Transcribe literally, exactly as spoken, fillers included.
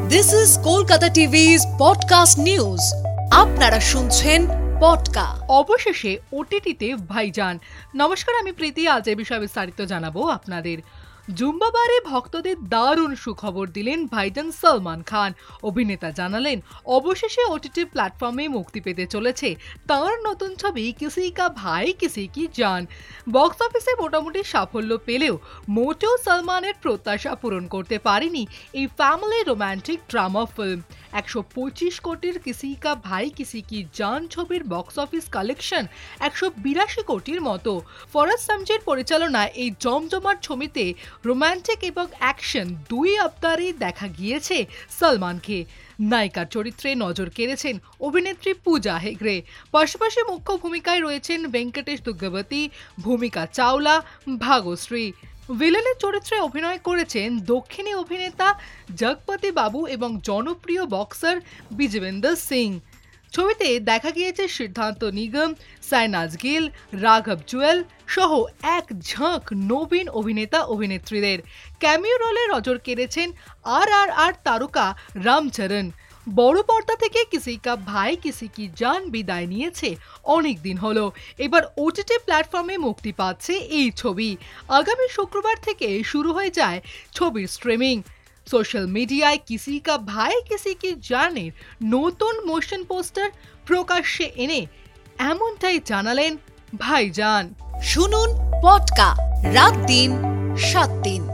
This is Kolkata TV's podcast news. আপনারা শুনছেন পডকা। অবশেষে ওটিটিতে ভাইজান। নমস্কার, আমি প্রীতি। আজ এই বিষয়ে বিস্তারিত জানাবো আপনাদের। জুম্বাবারে ভক্তদের দারুণ সুখবর দিলেন ভাইজান সলমান খান। অভিনেতা জানালেন অবশেষে ওটিটি প্ল্যাটফর্মে মুক্তি পেতে চলেছে তাঁর নতুন ছবি কিসি কা ভাই কিসি কি জান। বক্স অফিসে মোটামুটি সাফল্য পেলেও মোটেও সলমানের প্রত্যাশা পূরণ করতে পারেনি এই ফ্যামিলি রোম্যান্টিক ড্রামা ফিল্ম। একশো পঁচিশ কোটির কিসি কা ভাই কিসি কি জান ছবির বক্স অফিস কালেকশন একশো বিরাশি কোটির মতো। ফরাজ সামজির পরিচালনায় এই জমজমাট ছবিতে রোম্যান্টিক এবং অ্যাকশন দুই আবদারেই দেখা গিয়েছে সলমানকে। নায়িকার চরিত্রে নজর কেড়েছেন অভিনেত্রী পূজা হেগড়ে। পাশাপাশি মুখ্য ভূমিকায় রয়েছেন ভেঙ্কটেশ দুগ্গবতী, ভূমিকা চাওলা, ভাগশ্রী। ভিলেনের চরিত্রে অভিনয় করেছেন দক্ষিণী অভিনেতা জগপতি বাবু এবং জনপ্রিয় বক্সার বিজবেন্দর সিং। ছবিতে দেখা গিয়েছে সিদ্ধান্ত নিগম, সাইনাজ গিল, রাঘব জুয়েল সহ এক ঝাঁক নবীন অভিনেতা অভিনেত্রীদের। ক্যামিও রোলে নজর কেড়েছেন আর আর আর তারকা রামচরণ। বড় পর্দা থেকে কিসি কা ভাই কিসি কি জান বিদায় নিয়েছে অনেক দিন হলো। এবার ওটিটি প্ল্যাটফর্মে মুক্তি পাচ্ছে এই ছবি। আগামী শুক্রবার থেকে শুরু হয়ে যায় ছবির স্ট্রিমিং। সোশ্যাল মিডিয়ায় কিসি কা ভাই কিসি কি জানের নতুন মোশন পোস্টার প্রকাশ্যে এনে এমনটাই জানালেন ভাইজান। শুনুন পডকা রাত দিন সাত দিন।